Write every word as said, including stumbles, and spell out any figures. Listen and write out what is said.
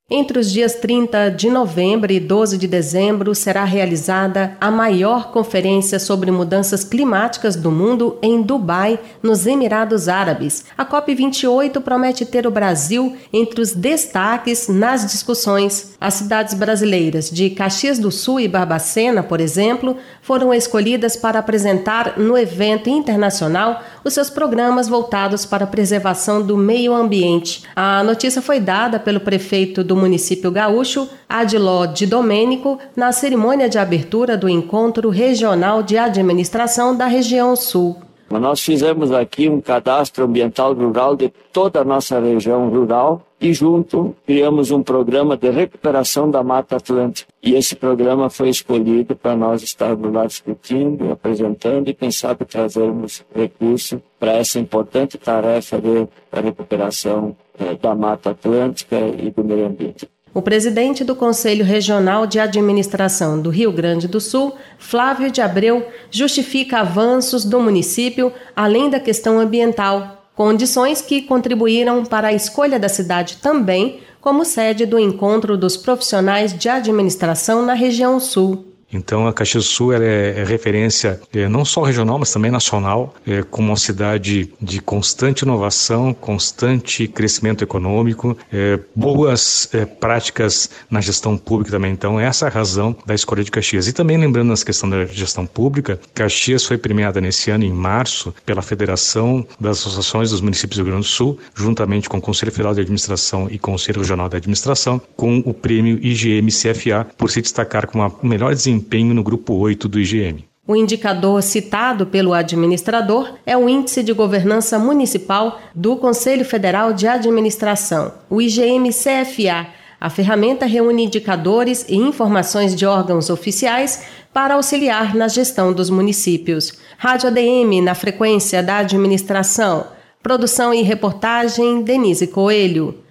Entre os dias trinta de novembro e doze de dezembro será realizada a maior conferência sobre mudanças climáticas do mundo em Dubai, nos Emirados Árabes. A COP vinte e oito promete ter o Brasil entre os destaques nas discussões. As cidades brasileiras de Caxias do Sul e Barbacena, por exemplo, foram escolhidas para apresentar no evento internacional os seus programas voltados para a preservação do meio ambiente. A notícia foi dada pelo prefeito do município gaúcho, Adiló de Domênico, na cerimônia de abertura do Encontro Regional de Administração da Região Sul. Nós fizemos aqui um cadastro ambiental rural de toda a nossa região rural e junto criamos um programa de recuperação da Mata Atlântica. E esse programa foi escolhido para nós estarmos lá discutindo, apresentando e quem sabe trazermos recursos para essa importante tarefa de recuperação eh, da Mata Atlântica e do meio ambiente. O presidente do Conselho Regional de Administração do Rio Grande do Sul, Flávio de Abreu, justifica avanços do município além da questão ambiental, condições que contribuíram para a escolha da cidade também como sede do encontro dos profissionais de administração na região sul. Então a Caxias do Sul ela é, é referência é, não só regional, mas também nacional, é, como uma cidade de constante inovação, constante crescimento econômico, é, boas é, práticas na gestão pública também. Então essa é a razão da escolha de Caxias. E também lembrando nessa questão da gestão pública, Caxias foi premiada nesse ano, em março, pela Federação das Associações dos Municípios do Rio Grande do Sul, juntamente com o Conselho Federal de Administração e Conselho Regional de Administração, com o prêmio I G M C F A, por se destacar com o melhor desempenho empenho no grupo oito do I G M. O indicador citado pelo administrador é o Índice de Governança Municipal do Conselho Federal de Administração, o I G M C F A. A ferramenta reúne indicadores e informações de órgãos oficiais para auxiliar na gestão dos municípios. Rádio A D M na frequência da administração. Produção e reportagem Denise Coelho.